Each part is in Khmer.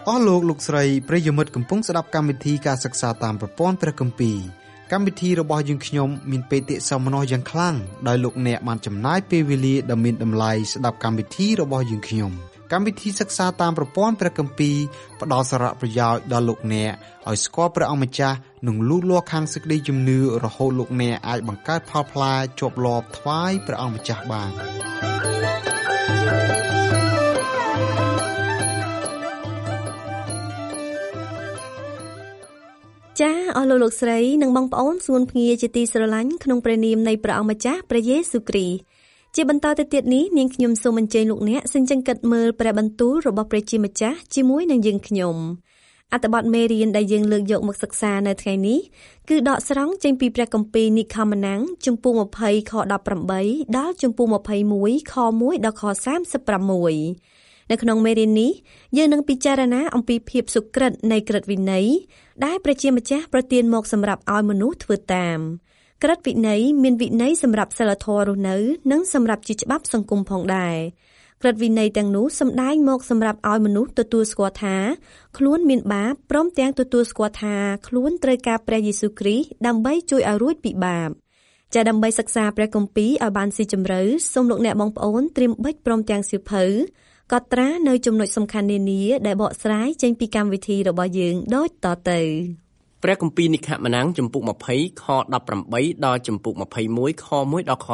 អស់លោកលោកស្រីប្រិយមិត្តកំពុងស្ដាប់កម្មវិធីការសិក្សាតាមប្រព័ន្ធព្រះគម្ពីរកម្មវិធីរបស់យើងខ្ញុំមានបេតិសោមនស្សយ៉ាងខ្លាំងដោយលោកអ្នកបានចំណាយពេលវេលាដ៏មានតម្លៃស្ដាប់កម្មវិធីរបស់យើងខ្ញុំកម្មវិធីសិក្សាតាមប្រព័ន្ធព្រះគម្ពីរផ្ដល់សារៈប្រយោជន៍ដល់លោកអ្នកឲ្យស្គាល់ព្រះអង្គម្ចាស់និងលូតលាស់ខាងសេចក្តីជំនឿរហូតលោកអ្នកអាចបង្កើតផលផ្លែជាប់លាប់ថ្វាយព្រះអង្គម្ចាស់បានចា៎អស់លោកស្រីនិងបងប្អូនសួនភ្ងាជាទីស្រឡាញ់ក្នុងព្រះនាមនៃព្រះអង្គម្ចាស់ព្រះយេស៊ូវគ្រីស្ទជាបន្តទៅទៀតនេះនាងខ្ញុំសូមអញ្ជើញលោកអ្នកសិនចឹងគិតមើលព្រះបន្ទូលរបស់ព្រះជាម្ចាស់ជាមួយនឹងយើងខ្ញុំអត្ថបទមេរៀនដែលយើងលើកយកមកសិក្សានៅថ្ងៃនេះគឺដកស្រង់ចេញពីព្រះគម្ពីរនិខមណាំងជំពូក20ខ18ដល់ជំពូក21ខ1ដល់ខ36នៅក្នុងមេរៀននេះយើងនឹងពិចារណាអំពីភាពសុក្រិតនៃក្រឹតវិន័យដែលព្រះជាម្ចាស់ប្រទានមកសម្រាប់ឲ្យមនុស្សធ្វើតាមក្រឹតវិន័យមានវិន័យសម្រាប់សីលធម៌រស់នៅនិងសម្រាប់ជាច្បាប់សង្គមផងដែរក្រឹតវិន័យទាំងនោះសំដែងមកសម្រាប់ឲ្យមនុស្សទទួលស្គាល់ថាខ្លួនមានបាបព្រមទាំងទទួលស្គាល់ថាខ្លួនត្រូវការព្រះយេស៊ូវគ្រីស្ទដើម្បីជួយឲ្យរួចពីបាបចាដើម្បីសិក្សាព្រះគម្ពីរឲ្យបានស៊ីជម្រៅសូមលោកអ្នកបងប្អូនត្រៀមបិចព្រមទាំងសៀវភៅកត់ត្រានៅចំណុចសំខាន់នានាដែលបកស្រាយចេញពីកម្មវិធីរបស់យើងដូចតទៅព្រះគម្ពីរនិខមណាំងជំពូក20ខ18ដល់ជំពូក21ខ1ដល់ខ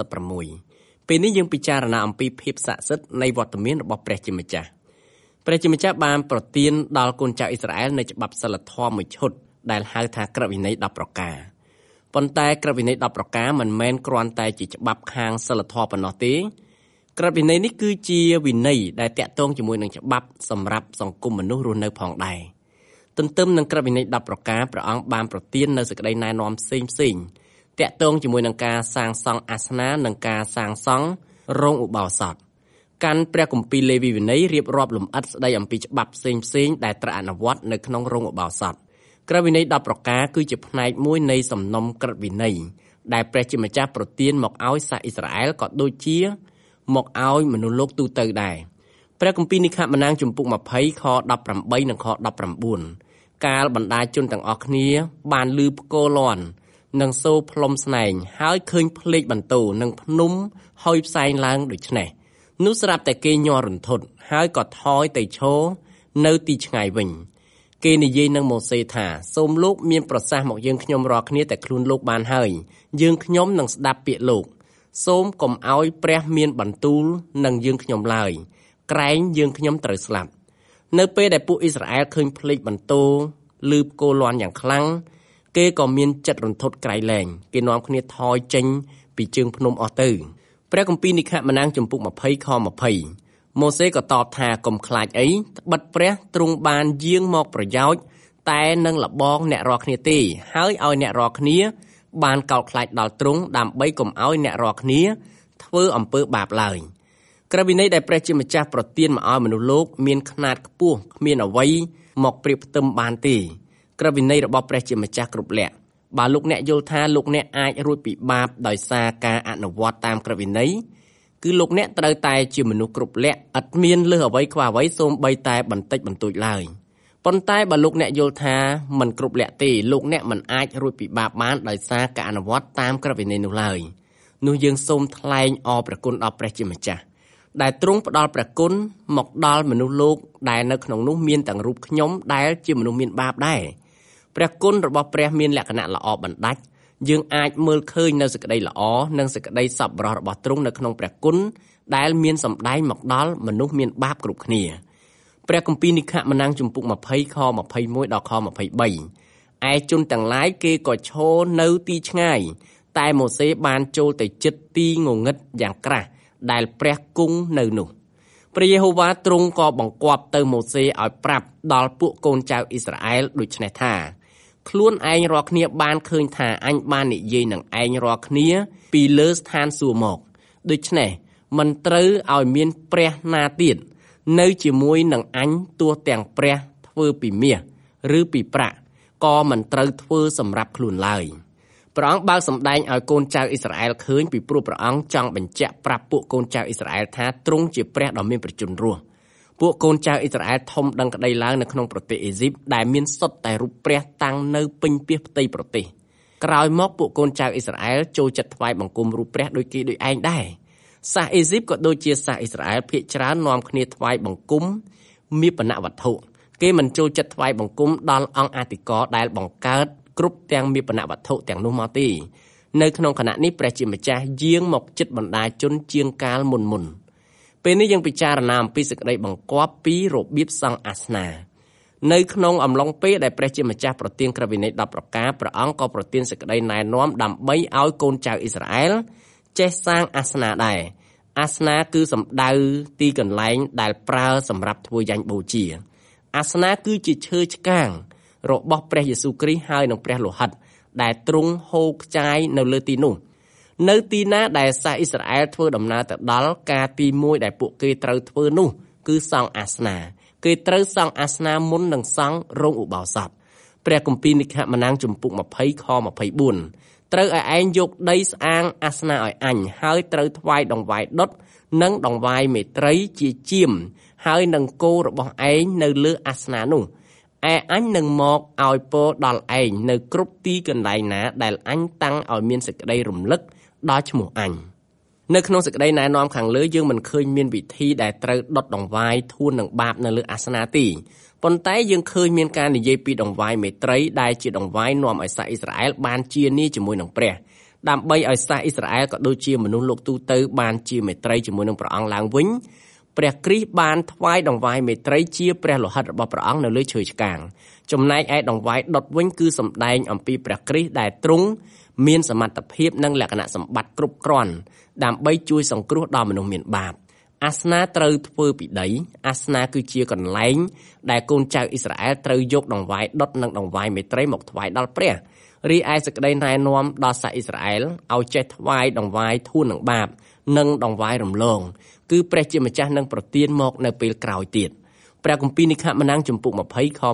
36ពេលនេះយើងពិចារណាអំពីភាពស័ក្តិសិទ្ធិនៃវត្តមានរបស់ព្រះជាម្ចាស់ព្រះជាម្ចាស់បានប្រទានដល់កូនចៅអ៊ីស្រាអែលនៅច្បាប់សីលធម៌មួយឈុតដែលហៅថាក្រឹតវិន័យ10ប្រការប៉ុន្តែក្រឹតវិន័យ10ប្រការមិនមែនគ្រាន់តែជាច្បាប់ខាងសីលធម៌ប៉ុណ្ណោះទេក្រឹតវិន័យនេះគឺជាវិន័យដែលតាក់ទងជាមួយនឹងច្បាប់សម្រាប់សង្គមមនុស្សរស់នៅផងដែរទន្ទឹមនឹងក្រឹតវិន័យ10ប្រការព្រះអង្គបានប្រទាននូវសេចក្តីណែនាំផ្សេងៗតាក់ទងជាមួយនឹងការសាងសង់អាសនៈនិងការសាងសង់រោងឧបោសថកាន់ព្រះគម្ពីរលេវីវិន័យរៀបរាប់លម្អិតស្តីអំពីច្បាប់ផ្សេងៗដែលត្រូវអនុវត្តនៅក្នុងរោងឧបោសថក្រឹតវិន័យ10ប្រការគឺជាផ្នែកមួយនៃសំណុំក្រឹតវិន័យដែលព្រះជាម្ចាស់ប្រទានមកឲ្យសាសអ៊ីស្រាអែលក៏ដូចជាមកឲ្យមនុស្សលោកទូទៅដែរព្រះគម្ពីរនិខមណាំងជំពូក20ខ18និងខ19កាលបណ្ដាជនទាំងអស់គ្នាបានឮផ្គរលាន់និងសូរផ្លុំស្នែងហើយឃើញភ្លេចបន្ទោនិងភ្នំហុយផ្សែងឡើងដូច្នេះនោះស្រាប់តែគេញ័ររន្ធត់ហើយក៏ថយទៅឈរនៅទីឆ្ងាយវិញគេនិយាយនឹងម៉ូសេថាសូមលោកមានប្រសាសន៍មកយើងខ្ញុំរាល់គ្នាតែខ្លួនលោកបានហើយយើងខ្ញុំនឹងស្ដាប់ពាក្យលោកសូមកុំឲ្យព្រះមានបន្ទូលនឹងយើងខ្ញុំឡើយក្រែងយើងខ្ញុំត្រូវស្លាប់នៅពេលដែលពួកអ៊ីស្រាអែលឃើញភ្លេចបន្ទោឮផ្គរលាន់យ៉ាងខ្លាំងគេក៏មានចិត្តរន្ធត់ក្រៃលែងគេនាំគ្នាថយចេញពីជើងភ្នំអស់ទៅព្រះគម្ពីរនិខមណាំងជំពូក20ខ20ម៉ូសេក៏តបថាកុំខ្លាចអីត្បិតព្រះទ្រង់បានយាងមកប្រយោជន៍តែនឹងលបងអ្នករាល់គ្នាទេហើយឲ្យអ្នករាល់គ្នាបានកោតខ្លាចដល់ទ្រង់ដើម្បីកុំឲ្យអ្នករាល់គ្នាធ្វើអំពើបាបឡើយក្រឹតវិន័យដែលព្រះជាម្ចាស់ប្រទានមកឲ្យមនុស្សលោកមានខ្នាតខ្ពស់គ្មានអ្វីមកប្រៀបផ្ទឹមបានទេក្រឹតវិន័យរបស់ព្រះជាម្ចាស់គ្រប់លក្ខបើលោកអ្នកយល់ថាលោកអ្នកអាចរួចពីបាបដោយសារការអនុវត្តតាមក្រឹតវិន័យគឺលោកអ្នកត្រូវតែជាមនុស្សគ្រប់លក្ខឥតមានលើសអ្វីខ្វះអ្វីសូម្បីតែបន្តិចបន្តួចឡើយប៉ុន្តែបើលោកអ្នកយល់ថាមិនគ្រប់លក្ខទេលោកអ្នកមិនអាចរួចពីបាបបានដោយសារការអនុវត្តតាមក្រឹតវិន័យនោះឡើយនោះយើងសូមថ្លែងអរព្រះគុណដល់ព្រះជាម្ចាស់ដែលទ្រង់ផ្ដល់ព្រះគុណមកដល់មនុស្សលោកដែលនៅក្នុងនោះមានទាំងរូបខ្ញុំដែលជាមនុស្សមានបាបដែរព្រះគុណរបស់ព្រះមានលក្ខណៈល្អបណ្ដាច់យើងអាចមើលឃើញនៅសេចក្តីល្អនិងសេចក្តីសប្បុរសរបស់ទ្រង់នៅក្នុងព្រះគុណដែលមានសម្ដែងមកដល់មនុស្សមានបាបគ្រប់គ្នាព្រះគម្ពីរនិខមណាំងជំពូក20ខ21ដល់ខ23ឯជនទាំងឡាយគេក៏ឈរនៅទីឆ្ងាយតែម៉ូសេបានចូលទៅជិតទីងងឹតយ៉ាងក្រាស់ដែលព្រះគង់នៅនោះព្រះយេហូវ៉ាទ្រង់ក៏បង្គាប់ទៅម៉ូសេឲ្យប្រាប់ដល់ពួកកូនចៅអ៊ីស្រាអែលដូច្នេះថាខ្លួនឯងរាល់គ្នាបានឃើញថាអញបាននិយាយនឹងឯងរាល់គ្នាពីលើស្ថានសួគ៌មកដូច្នេះមិនត្រូវឲ្យមានព្រះណាទៀតនៅជាមួយនឹងអញទោះទាំងព្រះធ្វើពីមាសឬពីប្រាក់ក៏មិនត្រូវធ្វើសម្រាប់ខ្លួនឡើយព្រះអង្គបើកសម្ដែងឲ្យកូនចៅអ៊ីស្រាអែលឃើញពីព្រោះព្រះអង្គចង់បញ្ជាក់ប្រាប់ពួកកូនចៅអ៊ីស្រាអែលថាទ្រង់ជាព្រះដ៏មានព្រះជន្មរស់ពួកកូនចៅអ៊ីស្រាអែលធំដឹងក្តីឡើងនៅក្នុងប្រទេសអេស៊ីបដែលមានសុទ្ធតែរូបព្រះតាំងនៅពេញពាសផ្ទៃប្រទេសក្រោយមកពួកកូនចៅអ៊ីស្រាអែលចូលចិត្តថ្វាយបង្គំរូបព្រះដូចគេដូចឯងដែរសាសអេស៊ីបក៏ដូចជាសាសអ៊ីស្រាអែលភាគច្រើននាំគ្នាថ្វាយបង្គំមាបនវត្ថុគេមិនចូលចិត្តថ្វាយបង្គំដល់អង្គអធិការដែលបង្កើតគ្រប់ទាំងមាបនវត្ថុទាំងនោះមកទេនៅក្នុងខណៈនេះព្រះជាម្ចាស់យាងមកចិត្តបណ្ដាជនជាងកាលមុនពេលនេះយើងពិចារណាអំពីសេចក្តីបង្គាប់ពីរបៀបសង់អាសនានៅក្នុងអំឡុងពេលដែលព្រះជាម្ចាស់ប្រទានក្រឹត្យវិន័យ10ប្រការព្រះអង្គក៏ប្រទានសេចក្តីណែនាំដើម្បីឲ្យកូនចៅអ៊ីស្រាអែលចេះសាងអាសនាដែរអាសនាគឺសំដៅទីកន្លែងដែលប្រើសម្រាប់ធ្វើយ៉ាញ់បូជាអាសនាគឺជាឈើឆ្កាងរបស់ព្រះយេស៊ូវគ្រីស្ទហើយនឹងព្រះលោហិតដែលទ្រង់ហូរខ្ចាយនៅលើទីនោះនៅទីណាដែលសាសអ៊ីស្រាអែលធ្វើដំណើរទៅដល់ការទី1ដែលពួកគេត្រូវធ្វើនោះគឺសង់អាសនាគេត្រូវសង់អាសនាមុននឹងសង់រោងឧបោសថព្រះគម្ពីរនិក្ខម៉ានាំងជំពូក20ខ24ត្រូវឲ្យឯងយកដីស្អាងអាសនាឲ្យអញហើយត្រូវថ្វាយដង្វាយដុតនិងដង្វាយមេត្រីជាជាមហើយនឹងគោរបស់ឯងនៅលើអាសនានោះឯអញនឹងមកឲ្យពរដល់ឯងនៅគ្រប់ទីកន្លែងណាដែលអញតាំងឲ្យមានសេចក្តីរំលឹកដល់ឈ្មោះអញនៅក្នុងសេចក្តីណែនាំខាងលើយើងមិនឃើញមានវិធីដែលត្រូវដុតដង្វាយធួននឹងបាបនៅលើអាសនាទេប៉ុន្តែយើងឃើញមានការនិយាយពីដង្វាយមេត្រីដែលជាដង្វាយនាំឲ្យសាសអ៊ីស្រាអែលបានជានីជាមួយនឹងព្រះដើម្បីឲ្យសាសអ៊ីស្រាអែលក៏ដូចជាមនុស្សលោកទូទៅបានជាមេត្រីជាមួយនឹងព្រះអង្គឡើងវិញព្រះគ្រីស្ទបានថ្វាយដង្វាយមេត្រីជាព្រះលោហិតរបស់ព្រះអង្គនៅលើឈើឆ្កាងចំណែកឯដង្វាយដុតវិញគឺសម្ដែងអំពីព្រះគ្រីស្ទដែលទ្រង់មានសមត្ថភាពនិងលក្ខណៈសម្បត្តិគ្រប់គ្រាន់ដើម្បីជួយសង្គ្រោះដល់មនុស្សមានបាបអាសនាត្រូវធ្វើពីដីអាសនាគឺជាកន្លែងដែលកូនចៅអ៊ីស្រាអែលត្រូវយកដង្វាយដុតនិងដង្វាយមេត្រីមកថ្វាយដល់ព្រះរីឯសេចក្តីណែនាំដល់សាសអ៊ីស្រាអែលឲ្យចេះថ្វាយដង្វាយធួននឹងបាបនិងដង្វាយរំលងគឺព្រះជាម្ចាស់នឹងប្រទានមកនៅពេលក្រោយទៀតព្រះគម្ពីរនិក្ខម៉ានាំងជំពូក20ខ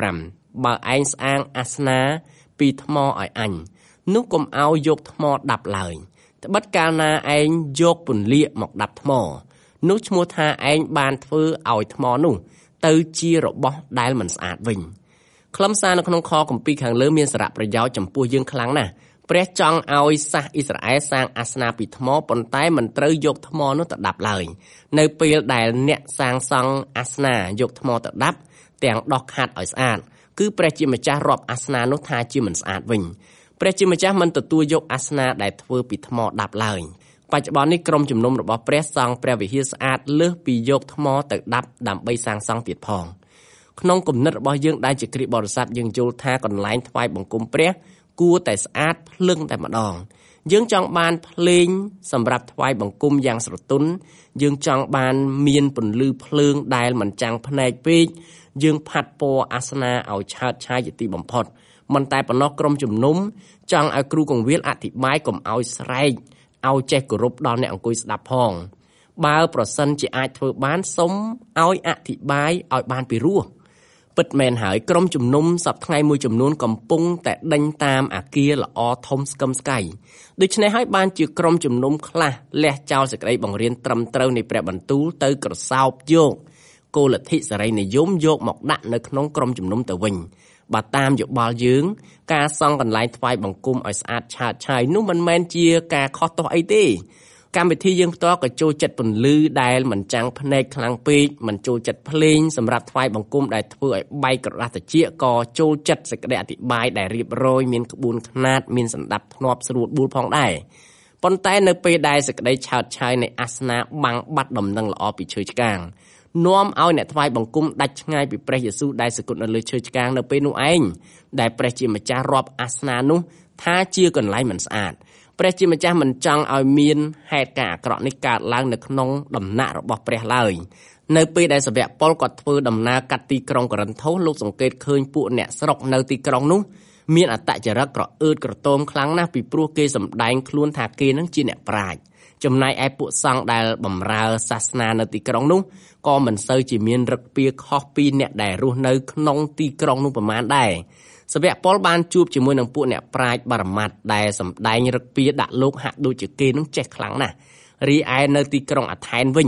25បើឯងស្អាងអាសនាពីថ្មឲ្យអញនោះកុំឲ្យយកថ្មដាប់ឡើយត្បិតកាលណាឯងយកពន្លាកមកដាប់ថ្មនោះឈ្មោះថាឯងបានធ្វើឲ្យថ្មនោះទៅជារបស់ដែលមិនស្អាតវិញខ្លឹមសារនៅក្នុងខគម្ពីរខាងលើមានសារៈប្រយោជន៍ចំពោះយើងខ្លាំងណាស់ព្រះចង់ឲ្យសាសអ៊ីស្រាអែលសាងអាសនាពីថ្មប៉ុន្តែមិនត្រូវយកថ្មនោះទៅដាប់ឡើយនៅពេលដែលអ្នកសាងសង់អាសនាយកថ្មទៅដាប់ទាំងដោះខាត់ឲ្យស្អាតគឺព្រះជាម្ចាស់រាប់អាសនានោះថាជាមិនស្អាតវិញព្រះជាម្ចាស់មិនទទួលយកអាសនាដែលធ្វើពីថ្មដាប់ឡើយបច្ចុប្បន្ននេះក្រុមជំនុំរបស់ព្រះសង់ព្រះវិហារស្អាតលើសពីយកថ្មទៅដាប់ដើម្បីសាងសង់ទៀតផងក្នុងគំនិតរបស់យើងដែលជាគ្រិស្តបរិស័ទយើងយល់ថាកន្លែងថ្វាយបង្គំព្រះគួរតែស្អាតភ្លឹងតែម្ដងយើងចង់បានភ្លេងសម្រាប់ថ្វាយបង្គំយ៉ាងស្រទន់យើងចង់បានមានពន្លឺភ្លើងដែលមិនចាំងភ្នែកពេកយើងផាត់ពណ៌អាសនាឲ្យឆើតឆាយជាទីបំផុតមិនតែប៉ុណ្ណោះក្រុមជំនុំចង់ឲ្យគ្រូកងវិលអធិប្បាយកុំឲ្យស្រែកឲ្យចេះគោរពដល់អ្នកអង្គុយស្ដាប់ផងបើប្រសិនជាអាចធ្វើបានសូមឲ្យអធិប្បាយឲ្យបានពីរោះពិតមែនហើយក្រុមជំនុំសប្តាហ៍មួយចំនួនកំពុងតែដេញតាមអាគារល្អធំស្កឹមស្កៃដូច្នេះហើយបានជាក្រុមជំនុំខ្លះលះចោលសេចក្តីបង្រៀនត្រឹមត្រូវនៃព្រះបន្ទូលទៅក្រសោបយកគោលលទ្ធិសេរីនិយមយកមកដាក់នៅក្នុងក្រុមជំនុំទៅវិញបើតាមយោបល់យើងការសង់កន្លែងថ្វាយបង្គំឲ្យស្អាតឆើតឆាយនោះមិនមែនជាការខុសទោសអីទេកម្មវិធីយើងផ្ទាល់ក៏ចូលចិត្តពន្លឺដែលមិនចាំងភ្នែកខ្លាំងពេកមិនចូលចិត្តភ្លេងសម្រាប់ថ្វាយបង្គំដែលធ្វើឲ្យបែកក្រដាសត្រចៀកក៏ចូលចិត្តសេចក្តីអធិប្បាយដែលរៀបរយមានក្បួនខ្នាតមានសណ្ដាប់ធ្នាប់ស្រួលបួលផងដែរប៉ុន្តែនៅពេលដែលសេចក្តីឆើតឆាយនៃអាសនាបាំងបាត់ដំណឹងល្អពីឈើឆ្កាងនាំឲ្យអ្នកថ្វាយបង្គំដាច់ឆ្ងាយពីព្រះយេស៊ូវដែលសគត់នៅលើឈើឆ្កាងនៅពេលនោះឯងដែលព្រះជាម្ចាស់រាប់អាសនានោះថាជាកន្លែងមិនស្អាតព្រះជាម្ចាស់មិនចង់ឲ្យមានហេតុការណ៍អាក្រក់នេះកើតឡើងនៅក្នុងដំណាក់របស់ព្រះឡើយនៅពេលដែលសាវកប៉ុលគាត់ធ្វើដំណើរកាត់ទីក្រុងកូរិនថូសលោកសង្កេតឃើញពួកអ្នកស្រុកនៅទីក្រុងនោះមានអត្តចរិតក្រអឺតក្រទមខ្លាំងណាស់ពីព្រោះគេសម្ដែងខ្លួនថាគេនឹងជាអ្នកប្រាជ្ញចំណែកឯពួកសង្ឃដែលបម្រើសាសនានៅទីក្រុងនោះក៏មិនសូវជាមានឫកពាខុសពីអ្នកដែលរស់នៅក្នុងទីក្រុងនោះប្រមាណដែរសាវកប៉ុលបានជួបជាមួយនឹងពួកអ្នកប្រាជ្ញបារមត្តដែលសម្ដែងឫកពាដាក់លោកហាក់ដូចជាគេនឹងចេះខ្លាំងណាស់រីឯនៅទីក្រុងអាថែនវិញ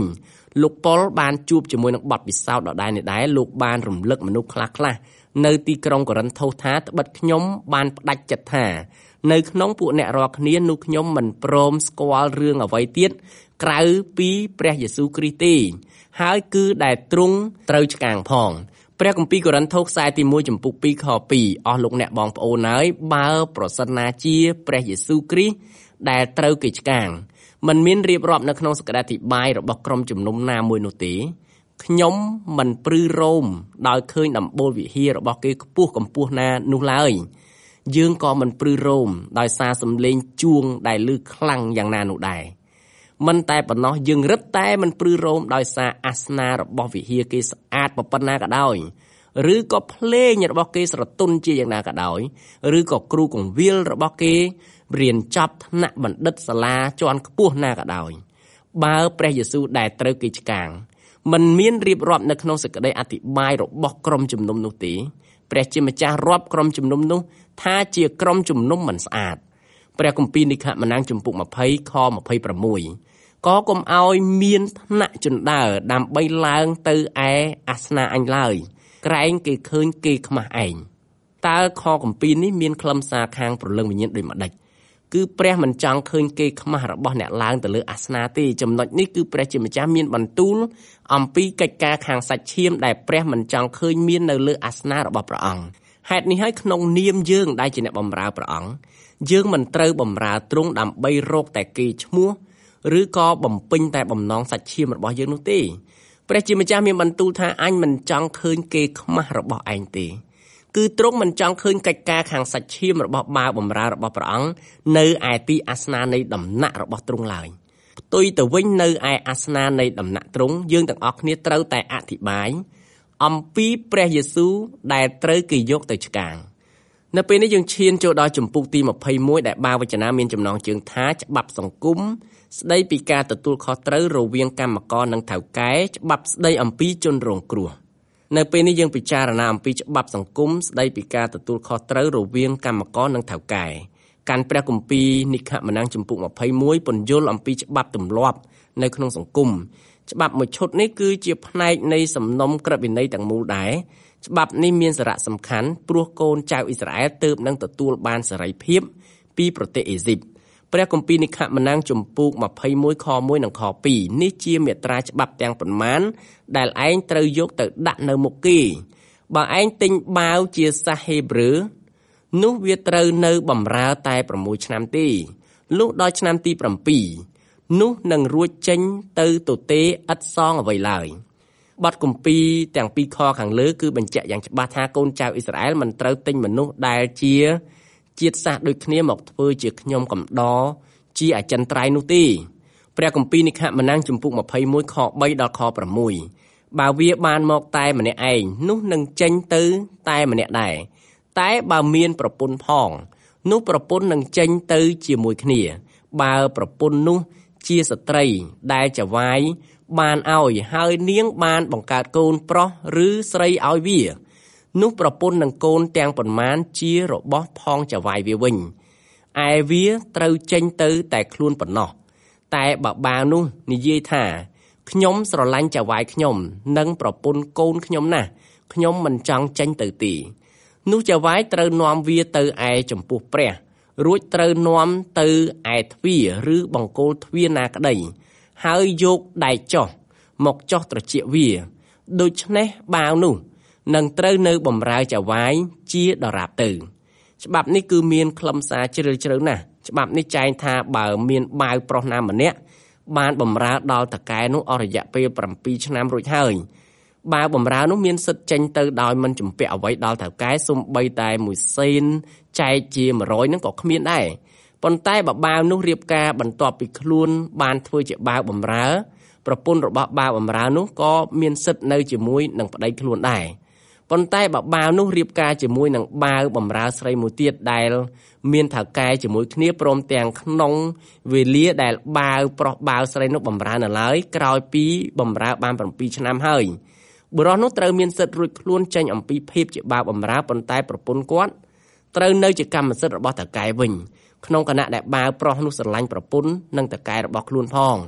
លោកប៉ុលបានជួបជាមួយនឹងបទពិសោធន៍ដដែលនេះដែរលោកបានរំលឹកមនុស្សខ្លះនៅទីក្រុងកូរិនថូសថាត្បិតខ្ញុំបានផ្ដាច់ចិត្តថានៅក្នុងពួកអ្នករាល់គ្នានោះខ្ញុំមិនព្រមស្គាល់រឿងអ្វីទៀតក្រៅពីព្រះយេស៊ូវគ្រីស្ទទេហើយគឺដែលទ្រង់ត្រូវឆ្កាងផងព្រះគម្ពីរកូរិនថូសខ្សែទី1ចំពុក2ខ2អស់លោកអ្នកបងប្អូនហើយបើប្រសិនណាជាព្រះយេស៊ូវគ្រីស្ទដែលត្រូវគេឆ្កាងมันមានរៀបរាប់នៅក្នុងសក្តាធិប្បាយរបស់ក្រុមជំនុំណាមួយនោះទេខ្ញុំមិនព្រឺរោមដោយឃើញដំបូលវិហាររបស់គេខ្ពស់កម្ពស់ណានោះឡើយយើងក៏មិនព្រឺរោមដោយសារសំឡេងជួងដែលឮខ្លាំងយ៉ាងណានោះដែរមិនតែប៉ុណ្ណោះយើងរឹតតែមិនព្រឺរោមដោយសារអាសនៈរបស់វិហារគេស្អាតប៉ុណ្ណាក៏ដោយឬក៏ភ្លេងរបស់គេស្រទន់ជាយ៉ាងណាក៏ដោយឬក៏គ្រូកង្វាលរបស់គេរៀនចប់ថ្នាក់បណ្ឌិតសាលាជាន់ខ្ពស់ណាក៏ដោយបើព្រះយេស៊ូវដែលត្រូវគេឆ្កាងมันមានរៀបរាប់នៅក្នុងសេចក្តីអធិប្បាយរបស់ក្រុមជំនុំនោះទេព្រះជាម្ចាស់រាប់ក្រុមជំនុំនោះថាជាក្រុមជំនុំមិនស្អាតព្រះគម្ពីរនិខមណាំងចំពុក20ខ26ក៏កុំឲ្យមានថ្នាក់ជណ្ដើរដើម្បីឡើងទៅឯអាសនៈអញឡើយក្រែងគេឃើញគេខ្មាស់ឯងតើខគម្ពីរនេះមានខ្លឹមសារខាងព្រលឹងវិញ្ញាណដូចម្ដេចគឺព្រះមិនចង់ឃើញគេខ្មាស់របស់អ្នកឡើងទៅលើអាសនៈទេចំណុចនេះគឺព្រះជាម្ចាស់មានបន្ទូលអំពីកិច្ចការខាងសាច់ឈាមដែលព្រះមិនចង់ឃើញមាននៅលើអាសនៈរបស់ព្រះអង្គហេតុនេះហើយក្នុងនាមយើងដែលជាអ្នកបម្រើព្រះអង្គយើងមិនត្រូវបម្រើទ្រង់ដើម្បីរកតែគេឈ្មោះឬក៏បំពេញតែបំណងសាច់ឈាមរបស់យើងនោះទេព្រះជាម្ចាស់មានបន្ទូលថាអញមិនចង់ឃើញគេខ្មាស់របស់ឯងទេគឺទ្រង់មិនចង់ឃើញកិច្ចការខាងសាច់ឈាមរបស់បាវបម្រើរបស់ព្រះអង្គនៅឯទីអាសនៈនៃដំណាក់របស់ទ្រង់ឡើយផ្ទុយទៅវិញនៅឯអាសនៈនៃដំណាក់ទ្រង់យើងទាំងអស់គ្នាត្រូវតែអធិប្បាយអំពីព្រះយេស៊ូវដែលត្រូវគេយកទៅឆ្កាងនៅពេលនេះយើងឈានចូលដល់ជំពូកទី21ដែលបាវចនាមានចំណងជើងថាច្បាប់សង្គមស្ដីពីការទទួលខុសត្រូវរវាងកម្មករនិងថៅកែច្បាប់ស្ដីអំពីជនរងគ្រោះនៅពេលនេះយើងពិចារណាអំពីច្បាប់សង្គមស្ដីពីការទទួលខុសត្រូវរវាងកម្មករនិងថៅកែកាន់ព្រះគម្ពីរនិខមណាំងជំពូក21ពន្យល់អំពីច្បាប់ទម្លាប់នៅក្នុងសង្គមច្បាប់មួយឈុតនេះគឺជាផ្នែកនៃសំណុំក្រឹតវិន័យទាំងមូលដែរច្បាប់នេះមានសារៈសំខាន់ព្រោះកូនចៅអ៊ីស្រាអែលទើបនឹងទទួលបានសេរីភាពពីប្រទេសអេស៊ីបព្រះគម្ពីរនិខមណាំងជំពូក21ខ1និងខ2នេះជាមាត្រាច្បាប់ទាំងប៉ុន្មានដែលឯងត្រូវយកទៅដាក់នៅមុខគេបើឯងទិញបាវជាសាសហេប្រឺនោះវាត្រូវនៅបម្រើតែ6ឆ្នាំទេលុះដល់ឆ្នាំទី7នោះនឹងរួចចេញទៅទទេឥតសងអ្វីឡើយបទគម្ពីរទាំងពីរខខាងលើគឺបញ្ជាក់យ៉ាងច្បាស់ថាកូនចៅអ៊ីស្រាអែលមិនត្រូវទិញមនុស្សដែលជាជាតិសាសន៍ដូចគ្នាមកធ្វើជាខ្ញុំកំដរជាអចិន្ត្រៃយ៍នោះទេព្រះគម្ពីរនិខមណាំងជំពូក21ខ3ដល់ខ6បើវាបានមកតែម្នាក់ឯងនោះនឹងចេញទៅតែម្នាក់ដែរតែបើមានប្រពន្ធផងនោះប្រពន្ធនឹងចេញទៅជាមួយគ្នាបើប្រពន្ធនោះជាស្ត្រីដែលចៅវាយបានឲ្យហើយនាងបានបង្កើតកូនប្រុសឬស្រីឲ្យវានោះប្រពន្ធនឹងកូនទាំងប៉ុន្មានជារបស់ផងចៅវាយវាវិញឯវាត្រូវចេញទៅតែខ្លួនប៉ុណ្ណោះតែបើបាវនោះនិយាយថាខ្ញុំស្រឡាញ់ចៅវាយខ្ញុំនិងប្រពន្ធកូនខ្ញុំណាស់ខ្ញុំមិនចង់ចេញទៅទេនោះចៅវាយត្រូវនាំវាទៅឯចំពោះព្រះរួចត្រូវនាំទៅឯទ្វារឬបង្គោលទ្វារណាក្តីហើយយកដែកចុះមកចោះត្រចៀកវាដូច្នេះបាវនោះនឹងត្រូវនៅបម្រើចៅវាយជាដរាបទៅច្បាប់នេះគឺមានខ្លឹមសារជ្រាលជ្រៅណាស់ច្បាប់នេះចែងថាបើមានបាវប្រុសណាម្នាក់បានបម្រើដល់តកែនោះអស់រយៈពេល7ឆ្នាំរួចហើយបើបម្រើនោះមានសិទ្ធិចេញទៅដោយមិនជំពាក់អ្វីដល់តកែសូម្បីតែមួយសេនចែកជា100នឹងក៏គ្មានដែរប៉ុន្តែបើបាវនោះរៀបការបន្ទាប់ពីខ្លួនបានធ្វើជាបាវបម្រើប្រពន្ធរបស់បាវបម្រើនោះក៏មានសិទ្ធិនៅជាមួយនឹងប្តីខ្លួនដែរប៉ុន្តែបើបាវនោះរៀបការជាមួយនឹងបាវបម្រើស្រីមួយទៀតដែលមានថៅកែជាមួយគ្នាព្រមទាំងក្នុងវេលាដែលបាវប្រុសបាវស្រីនោះបម្រើនៅឡើយក្រោយពីបម្រើបាន7ឆ្នាំហើយបុរសនោះត្រូវមានសិទ្ធិរួចខ្លួនចេញអំពីភាពជាបាវបម្រើប៉ុន្តែប្រពន្ធគាត់ត្រូវនៅជាកម្មសិទ្ធិរបស់ថៅកែវិញក្នុងគណៈដែលបាវប្រុសនោះស្រឡាញ់ប្រពន្ធនិងថៅកែរបស់ខ្លួនផង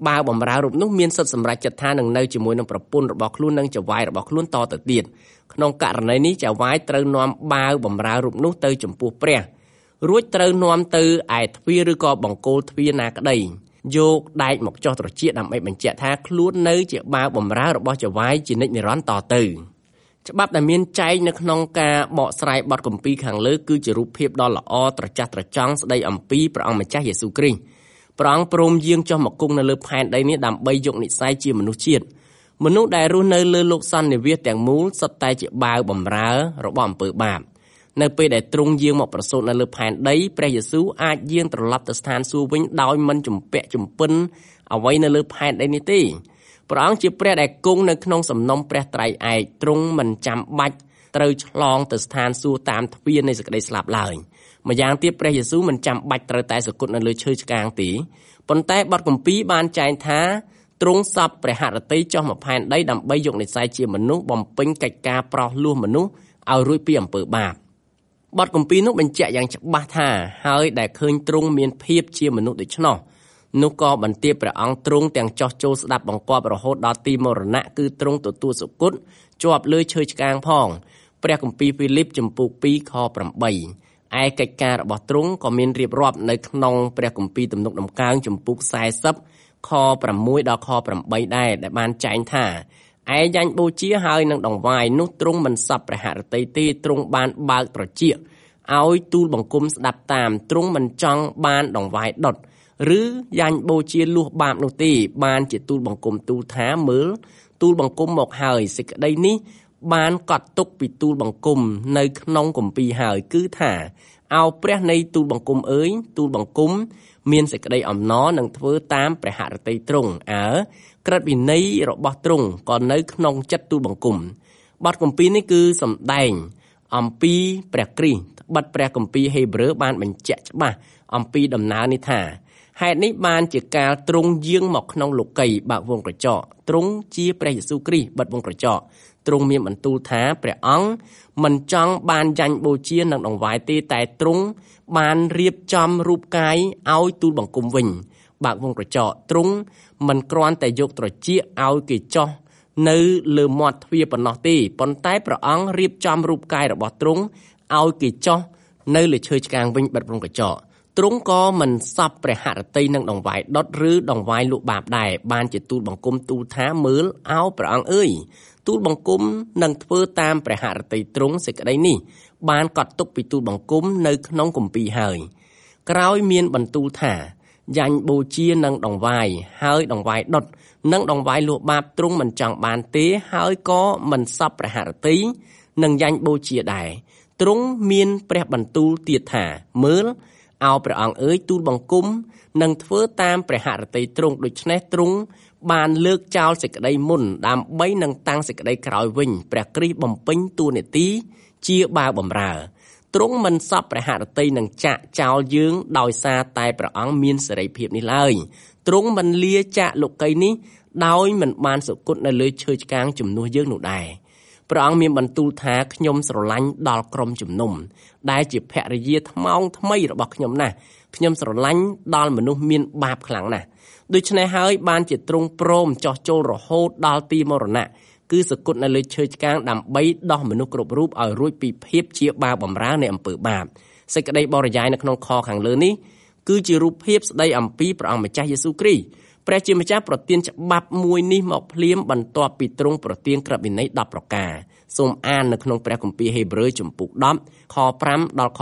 បាវបំរើរូបនោះមានសិទ្ធិសម្រេចចិត្តថានឹងនៅជាមួយនឹងប្រពន្ធរបស់ខ្លួននិងចៅហ្វាយរបស់ខ្លួនតទៅទៀតក្នុងករណីនេះចៅហ្វាយត្រូវនាំបាវបំរើរូបនោះទៅចំពោះព្រះរួចត្រូវនាំទៅឯទ្វារឬក៏បង្គោលទ្វារណាក្តីយកដែកមកចោះត្រចៀកដើម្បីបញ្ជាក់ថាខ្លួននៅជាបាវបំរើរបស់ចៅហ្វាយជានិច្ចនិរន្តរ៍តទៅច្បាប់ដែលមានចែងនៅក្នុងការបកស្រាយបទគម្ពីរខាងលើគឺជារូបភាពដ៏ល្អត្រចះត្រចង់ស្ដីអំពីព្រះអង្គម្ចាស់យេស៊ូវគ្រីស្ទព្រះអង្គព្រមយាងចុះមកគង់នៅលើផែនដីនេះដើម្បីយកនិស្ស័យជាមនុស្សជាតិមនុស្សដែលរស់នៅលើលោកសន្និវាសទាំងមូលសុទ្ធតែជាបាវបំរើរបស់អំពើបាបនៅពេលដែលទ្រង់យាងមកប្រសូតនៅលើផែនដីព្រះយេស៊ូវអាចយាងត្រឡប់ទៅស្ថានសួគ៌វិញដោយមិនជំពាក់ជំពិនអ្វីនៅលើផែនដីនេះទេព្រះអង្គជាព្រះដែលគង់នៅក្នុងសំណុំព្រះត្រៃឯកទ្រង់មិនចាំបាច់ត្រូវឆ្លងទៅស្ថានសួគ៌តាមទ្វារនៃសេចក្តីស្លាប់ឡើយម្យ៉ាងទៀតព្រះយេស៊ូវមិនចាំបាច់ត្រូវតែសគត់នៅលើឈើឆ្កាងទេប៉ុន្តែបទគម្ពីរបានចែងថាទ្រង់សពព្រះហឫទ័យចុះមកផែនដីដើម្បីយកនិស្ស័យជាមនុស្សបំពេញកិច្ចការប្រោសលោះមនុស្សឲ្យរួចពីអំពើបាបបទគម្ពីរនោះបញ្ជាក់យ៉ាងច្បាស់ថាហើយដែលឃើញទ្រង់មានភាពជាមនុស្សដូច្នោះនោះក៏បន្ទាបព្រះអង្គទ្រង់ទាំងចោះចូលស្ដាប់បង្គាប់រហូតដល់ទីមរណៈគឺទ្រង់ទទួលសគត់ជាប់លើឈើឆ្កាងផងព្រះគម្ពីរហ្វីលីបចំពុក 2 ខ 8 ឯកិច្ចការរបស់ទ្រង់ក៏មានរៀបរាប់នៅក្នុងព្រះគម្ពីរទំនុកដំកើងចំពុក 40 ខ 6 ដល់ខ 8 ដែរដែលបានចែងថាឯយ៉ាញ់បូជាហើយនឹងដង្វាយនោះទ្រង់មិនសពព្រះហឫទ័យទេទ្រង់បានបើកត្រចៀកឲ្យទូលបង្គំស្ដាប់តាមទ្រង់មិនចង់បានដង្វាយដុតឬយ៉ាញ់បូជាលួសបាបនោះទេបានជាទូលបង្គំទូលថាមើលទូលបង្គំមកហើយសេចក្តីនេះបានកត់ទុកពីទូលបង្គំនៅក្នុងគម្ពីរហើយគឺថាអោព្រះនៃទូលបង្គំអើយទូលបង្គំមានសេចក្តីអំណរនឹងធ្វើតាមព្រះហឫទ័យទ្រង់ក្រឹតវិន័យរបស់ទ្រង់ក៏នៅក្នុងចិត្តទូលបង្គំបទគម្ពីរនេះគឺសម្ដែងអំពីព្រះគ្រីស្ទត្បិតព្រះគម្ពីរហេព្រើរបានបញ្ជាក់ច្បាស់អំពីដំណើរនេះថាហេតុនេះបានជាកាលទ្រង់យាងមកក្នុងលោកីយ៍បើកវងក្រចកទ្រង់ជាព្រះយេស៊ូវគ្រីស្ទបិទវងក្រចកទ្រង់មានបន្ទូលថាព្រះអង្គមិនចង់បានយ៉ាញ់បូជានឹងដង្វាយទេតែទ្រង់បានរៀបចំរូបកាយឲ្យទូលបង្គំវិញបើកវងក្រចកទ្រង់មិនគ្រាន់តែយកត្រចៀកឲ្យគេចោះនៅលើមាត់ទ្វារប៉ុណ្ណោះទេប៉ុន្តែព្រះអង្គរៀបចំរូបកាយរបស់ទ្រង់ឲ្យគេចោះនៅលើឈើឆ្កាងវិញបិទវងក្រចកទ្រង់ក៏មិនសពព្រះហឫទ័យនឹងដង្វាយដុតឬដង្វាយលក់បាបដែរបានជាទូលបង្គំទូលថាមើលអោព្រះអង្គអើយទូលបង្គំនឹងធ្វើតាមព្រះហឫទ័យទ្រង់សេចក្តីនេះបានកត់ទុកពីទូលបង្គំនៅក្នុងគម្ពីរហើយក្រោយមានបន្ទូលថាយ៉ាញ់បូជានឹងដង្វាយហើយដង្វាយដុតនិងដង្វាយលក់បាបទ្រង់មិនចង់បានទេហើយក៏មិនសពព្រះហឫទ័យនឹងយ៉ាញ់បូជាដែរទ្រង់មានព្រះបន្ទូលទៀតថាមើលអោព្រះអង្គអើយទូលបង្គំនឹងធ្វើតាមព្រះហឫទ័យទ្រង់ដូច្នេះទ្រង់បានលើកចោលសេចក្តីមុនដើម្បីនឹងតាំងសេចក្តីក្រោយវិញព្រះគ្រីស្ទបំពេញតួនាទីជាបាវបំរើទ្រង់មិនសពព្រះហឫទ័យនឹងចាក់ចោលយើងដោយសារតែព្រះអង្គមានសេរីភាពនេះឡើយទ្រង់មិនលាចាកលោកីយ៍នេះដោយមិនបានសុគតនៅលើឈើឆ្កាងជំនួសយើងនោះដែរព្រះអង្គមានបន្ទូលថាខ្ញុំស្រឡាញ់ដល់ក្រុមជំនុំដែលជាភរិយាថ្មោងថ្មីរបស់ខ្ញុំណាស់ខ្ញុំស្រឡាញ់ដល់មនុស្សមានបាបខ្លាំងណាស់ដូច្នេះហើយបានជាទ្រង់ព្រមចោះចូលរហូតដល់ទីមរណៈគឺសគត់នៅលើឈើឆ្កាងដើម្បីដោះមនុស្សគ្រប់រូបឲ្យរួចពីភាពជាបាវបំរើនៃអំពើបាបសេចក្តីបរិយាយនៅក្នុងខខាងលើនេះគឺជារូបភាពស្ដីអំពីព្រះអង្គម្ចាស់យេស៊ូវគ្រីស្ទព្រះជាម្ចាស់ប្រទានច្បាប់មួយនេះមកភ្លាមបន្ទាប់ពីទ្រង់ប្រទានក្រឹត្យវិន័យ10ប្រការសូមអាននៅក្នុងព្រះគម្ពីរហេព្រើរចំពុក 10 ខ 5 ដល់ខ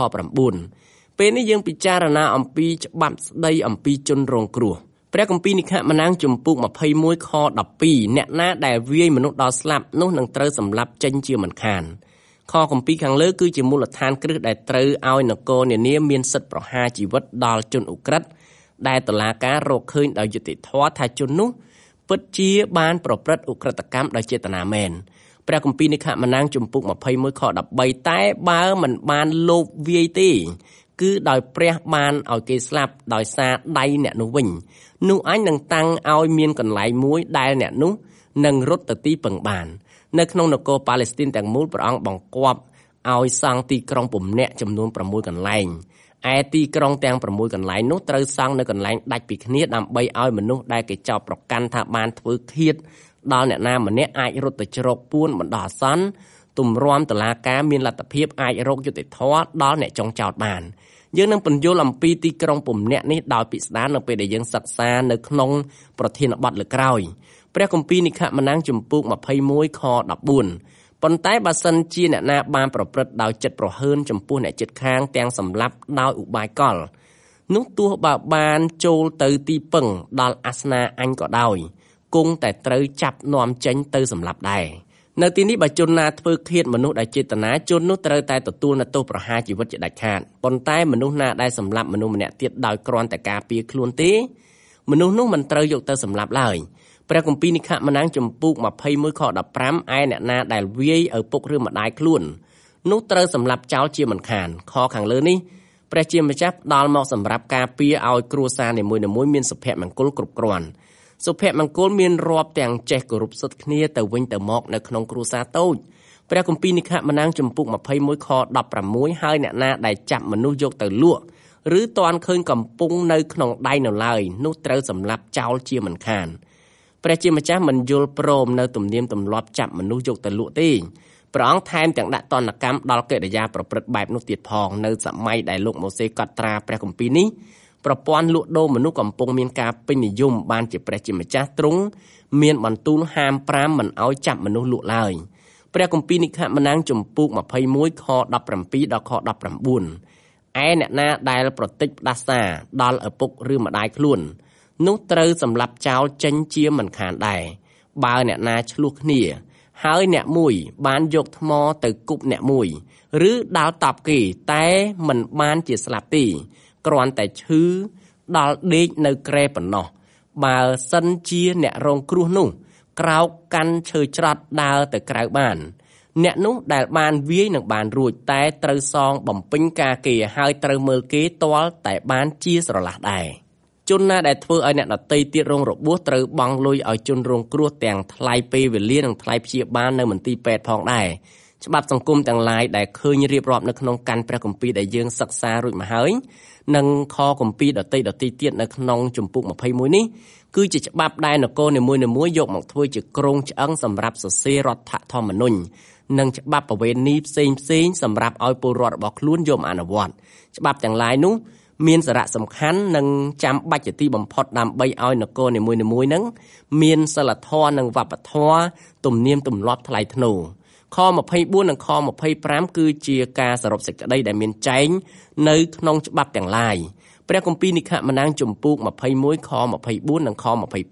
9 ពេលនេះយើងពិចារណាអំពីច្បាប់ស្ដីអំពីជនរងគ្រោះព្រះគម្ពីរនិខមណាងចំពុក 21 ខ 12 អ្នកណាដែលវាយមនុស្សដល់ស្លាប់នោះនឹងត្រូវសម្លាប់ចេញជាមិនខានខគម្ពីរខាងលើគឺជាមូលដ្ឋានគ្រឹះដែលត្រូវឲ្យនគរនានាមានសិទ្ធិប្រហារជីវិតដល់ជនឧក្រិដ្ឋដែលតុលាការរកឃើញដោយយុត្តិធម៌ថាជននោះពិតជាបានប្រព្រឹត្តឧក្រិដ្ឋកម្មដោយចេតនាមែនព្រះគម្ពីរនិខមណាងចំពុក 21 ខ 13 តែបើមិនបានលបវាយទេគឺដោយព្រះបានឲ្យគេស្លាប់ដោយសារដៃអ្នកនោះវិញនោះអញនឹងតាំងឲ្យមានកន្លែងមួយដែលអ្នកនោះនឹងរត់ទៅទីពឹងបាននៅក្នុងនគរប៉ាឡេស្ទីនទាំងមូលព្រះអង្គបង្គាប់ឲ្យសង់ទីក្រុងពំនាក់ចំនួន6កន្លែងឯទីក្រុងទាំង6កន្លែងនោះត្រូវសង់នៅកន្លែងដាច់ពីគ្នាដើម្បីឲ្យមនុស្សដែលគេចោទប្រកាន់ថាបានធ្វើឃាតដល់អ្នកណាម្នាក់អាចរត់ទៅជ្រកពួនបណ្ដោះអាសន្នទម្រាំតុលាការមានលទ្ធភាពអាចរកយុត្តិធម៌ដល់អ្នកចុងចោទបានយើងនឹងពន្យល់អំពីទីក្រុងពំនាក់នេះដោយពិស្ដារនៅពេលដែលយើងសិក្សានៅក្នុងប្រធានបទលើក្រោយព្រះគម្ពីរនិក្ខម៉ានាំងជំពូក21ខ14ប៉ុន្តែបើសិនជាអ្នកណាបានប្រព្រឹត្តដោយចិត្តប្រហើនចំពោះអ្នកជិតខាងទាំងសម្លាប់ដោយឧបាយកលនោះទោះបើបានចូលទៅទីពឹងដល់អាសនាអញក៏ដោយគង់តែត្រូវចាប់នាំចេញទៅសម្លាប់ដែរនៅទីនេះបើជនណាធ្វើឃាតមនុស្សដោយចេតនាជននោះត្រូវតែទទួលនូវទោសប្រហារជីវិតជាដាច់ខាតប៉ុន្តែមនុស្សណាដែលសម្លាប់មនុស្សម្នាក់ទៀតដោយគ្រាន់តែការពារខ្លួនទេមនុស្សនោះមិនត្រូវយកទៅសម្លាប់ឡើយព្រះគម្ពីរនិក្ខម៉ានាំងជំពូក21ខ15ឯអ្នកណាដែលវាយឪពុកឬម្ដាយខ្លួននោះត្រូវសម្លាប់ចោលជាមិនខានខខាងលើនេះព្រះជាម្ចាស់ផ្ដល់មកសម្រាប់ការពារឲ្យគ្រួសារនីមួយៗមានសុភមង្គលគ្រប់គ្រាន់សុភមង្គលមានរាប់ទាំងចេះគោរពសិទ្ធិគ្នាទៅវិញទៅមកនៅក្នុងគ្រួសារតូចព្រះគម្ពីរនិក្ខម៉ានាំងជំពូក21ខ16ហើយអ្នកណាដែលចាប់មនុស្សយកទៅលក់ឬទាន់ឃើញកំពុងនៅក្នុងដៃនៅឡើយនោះត្រូវសម្លាប់ចោលជាមិនខានព្រះជាម្ចាស់មិនយល់ព្រមនៅទំនៀមទម្លាប់ចាប់មនុស្សយកទៅលក់ទេព្រះអង្គថែមទាំងដាក់ទណ្ឌកម្មដល់កិរិយាប្រព្រឹត្តបែបនោះទៀតផងនៅសម័យដែលលោកម៉ូសេកត់ត្រាព្រះគម្ពីរនេះប្រព័ន្ធលក់ដូរមនុស្សកំពុងមានការពេញនិយមបានជាព្រះជាម្ចាស់ទ្រង់មានបន្ទូលហាម5មិនឲ្យចាប់មនុស្សលក់ឡើយព្រះគម្ពីរនិក្ខម៉ានាំងជំពូក21ខ17ដល់ខ19ឯអ្នកណាដែលប្រតិចផ្ដាសាដល់ឪពុកឬម្ដាយខ្លួននោះត្រូវសម្លាប់ចោលចេញជាមិនខានដែរបើអ្នកណាឆ្លោះគ្នាហើយអ្នកមួយបានយកថ្មទៅគប់អ្នកមួយឬដាល់តប់គេតែមិនបានជាស្លាប់ទេគ្រាន់តែឈឺដល់ដេកនៅក្រែប៉ុណ្ណោះបើសិនជាអ្នករងគ្រោះនោះក្រោកកាន់ឈើច្រត់ដើរទៅក្រៅបានអ្នកនោះដែលបានវាយនឹងបានរួចតែត្រូវសងបំពេញការគេហើយត្រូវមើលគេទាល់តែបានជាស្រឡះដែរជនណាដែលធ្វើឲ្យអ្នកដទៃទៀតរងរបួសត្រូវបង់លុយឲ្យជនរងគ្រោះទាំងថ្លៃពេលវេលានិងថ្លៃព្យាបាលនៅមន្ទីរពេទ្យផងដែរច្បាប់សង្គមទាំងឡាយដែលឃើញរៀបរាប់នៅក្នុងកាន់ព្រះគម្ពីរដែលយើងសិក្សារួចមកហើយនិងខគម្ពីរដទៃទៀតនៅក្នុងជំពូក21នេះគឺជាច្បាប់ដែលនគរនីមួយៗយកមកធ្វើជាគ្រោងឆ្អឹងសម្រាប់សរសេររដ្ឋធម្មនុញ្ញនិងច្បាប់ប្រវេណីផ្សេងសម្រាប់ឲ្យពលរដ្ឋរបស់ខ្លួនយកមកអនុវត្តច្បាប់ទាំងឡាយនោះមានសារៈសំខាន់និងចាំបាច់ជាទីបំផុតដើម្បីឲ្យនគរនីមួយៗហ្នឹងមានសិលធម៌និងវប្បធម៌ទំនៀមទម្លាប់ថ្លៃថ្នូរខ24និងខ25គឺជាការសរុបសេចក្តីដែលមានចែងនៅក្នុងច្បាប់ទាំងឡាយព្រះគម្ពីរនិក្ខម៉ានាំងជំពូក21ខ24និងខ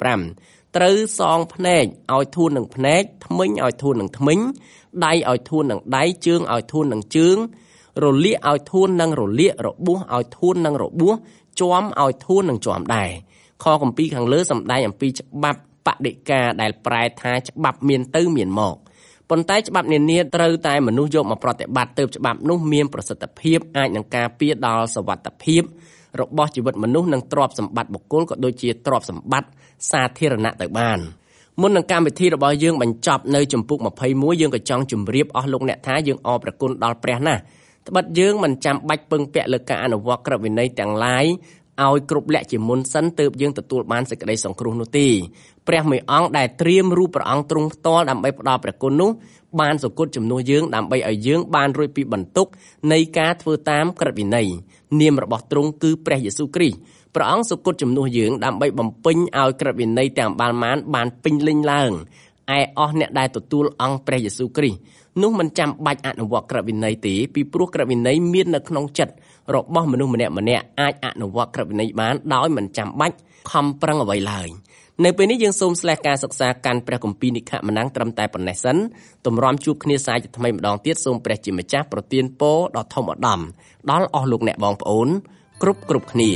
25ត្រូវសងភ្នែកឲ្យធូរនឹងភ្នែកធ្មេញឲ្យធូរនឹងធ្មេញដៃឲ្យធូរនឹងដៃជើងឲ្យធូរនឹងជើងរលាកឲ្យធូរនឹងរលាករបួសឲ្យធូរនឹងរបួសជាំឲ្យធូរនឹងជាំដែរខគម្ពីរខាងលើសម្ដែងអំពីច្បាប់បដិកាដែលប្រែថាច្បាប់មានទៅមានមកប៉ុន្តែច្បាប់នានាត្រូវតែមនុស្សយកមកប្រតិបត្តិទើបច្បាប់នោះមានប្រសិទ្ធភាពអាចនឹងការពារដល់សុវត្ថិភាពរបស់ជីវិតមនុស្សនិងទ្រព្យសម្បត្តិបុគ្គលក៏ដូចជាទ្រព្យសម្បត្តិសាធារណៈទៅបានមុននឹងកម្មវិធីរបស់យើងបញ្ចប់នៅជំពូក21យើងក៏ចង់ជម្រាបអស់លោកអ្នកថាយើងអរព្រគុណដល់ព្រះណាស់ត្បិតយើងមិនចាំបាច់ពឹងពាក់លើការអនុវត្តក្រឹតវិន័យទាំងឡាយឲ្យគ្រប់លក្ខជាមុនសិនទើបយើងទទួលបានសេចក្តីសង្គ្រោះនោះទេព្រះមេអង្គដែលត្រៀមរូបព្រះអង្គទ្រង់ផ្ទាល់ដើម្បីផ្ដល់ព្រះគុណនោះបានសគត់ជំនួសយើងដើម្បីឲ្យយើងបានរួចពីបន្ទុកនៃការធ្វើតាមក្រឹតវិន័យនាមរបស់ទ្រង់គឺព្រះយេស៊ូវគ្រីស្ទព្រះអង្គសគត់ជំនួសយើងដើម្បីបំពេញឲ្យក្រឹតវិន័យទាំងបានពេញលេញឡើងឯអស់អ្នកដែលទទួលអង្គព្រះយេស៊ូវគ្រីស្ទនោះមិនចាំបាច់អនុវត្តក្រឹតវិន័យទេពីព្រោះក្រឹតវិន័យមាននៅក្នុងចិត្តរបស់មនុស្សម្នាក់អាចអនុវត្តក្រឹតវិន័យបានដោយមិនចាំបាច់ខំប្រឹងអ្វីឡើយនៅពេលនេះយើងសូមស្លេះការសិក្សាកាន់ព្រះគម្ពីរនិក្ខម៉ានាំងត្រឹមតែប៉ុណ្ណេះសិនទម្រាំជួបគ្នាសាជាថ្មីម្ដងទៀតសូមព្រះជាម្ចាស់ប្រទានពរដ៏ធំឧត្តមដល់អស់លោកអ្នកបងប្អូនគ្រប់គ្នា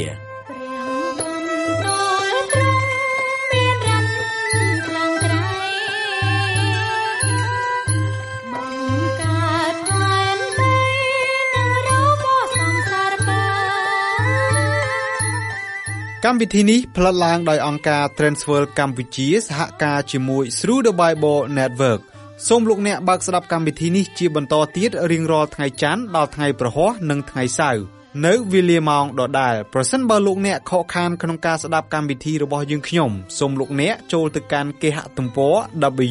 កម្មវិធីនេះផ្លាត់ឡើងដោយអង្គការ Transworld កម្ពុជាសហការជាមួយ Through the Bible Network សូមលោកអ្នកបើកស្ដាប់កម្មវិធីនេះជាបន្តទៀតរៀងរាល់ថ្ងៃច័ន្ទដល់ថ្ងៃព្រហស្បតិ៍និងថ្ងៃសៅរ៍នៅវេលាម៉ោងដដែលប្រសិនបើលោកអ្នកខកខានក្នុងការស្ដាប់កម្មវិធីរបស់យើងខ្ញុំសូមលោកអ្នកចូលទៅកាន់គេហទំព័រ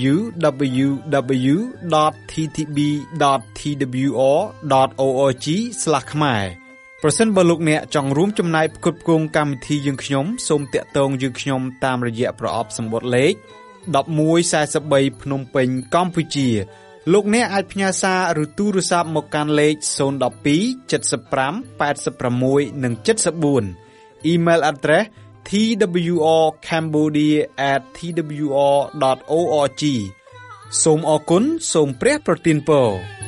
www.ttb.twr.org/ ខ្មែរប្រសិនបើលោកអ្នកចង់រួមចំណែកផ្គត់ផ្គង់កម្មវិធីយើងខ្ញុំសូមតាក់ទងយើងខ្ញុំតាមរយៈប្រអប់សម្បត្តិលេខ1143ភ្នំពេញកម្ពុជាលោកអ្នកអាចផ្ញើសារឬទូរស័ព្ទមកកាន់លេខ012 75 86 និង 74 Email address twrcambodia@twr.org សូមអរគុណសូមព្រះប្រទានពរ